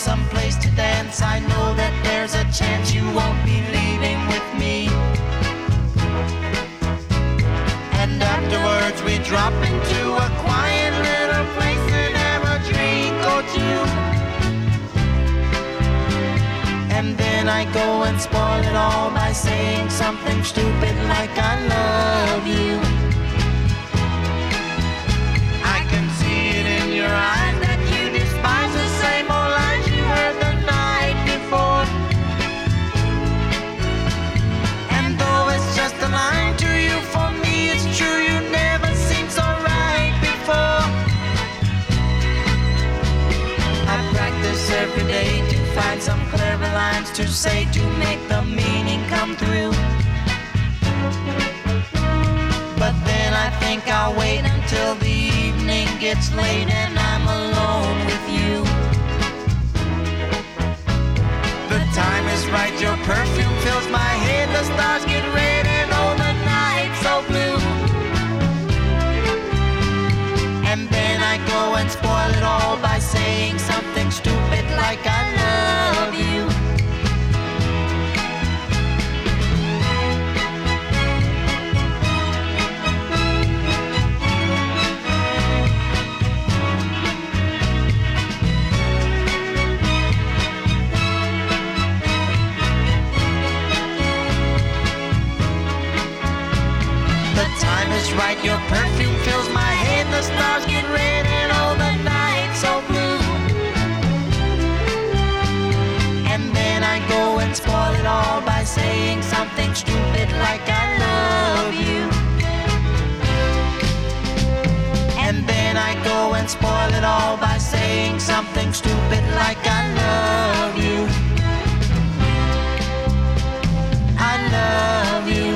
someplace to dance. I know that there's a chance you won't be leaving with me. And afterwards we drop into a quiet little place and have a drink or two. And then I go and spoil it all by saying something stupid like I love you. I can see it in your eyes that you despise the same old lines you heard the night before. And though it's just a line to you, for me it's true, you never seemed so right before. I practice every day to find some clever lines to say to make the meaning come through. But then I think I'll wait until the evening gets late and I'm alone with you. The time is right, your perfume fills my head, the stars get red and oh the night's so blue. And then I go and spoil it all by saying something stupid like I love you. The time is right, your perfume fills my head, the stars get red and oh the night's so blue. And then I go and spoil it all by saying something stupid like I love you. And then I go and spoil it all by saying something stupid like I love you. I love you.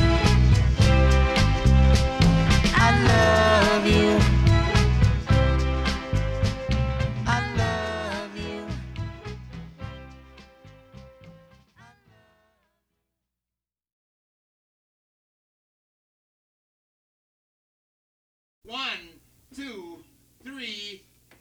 I love you. I love you. One, two, three.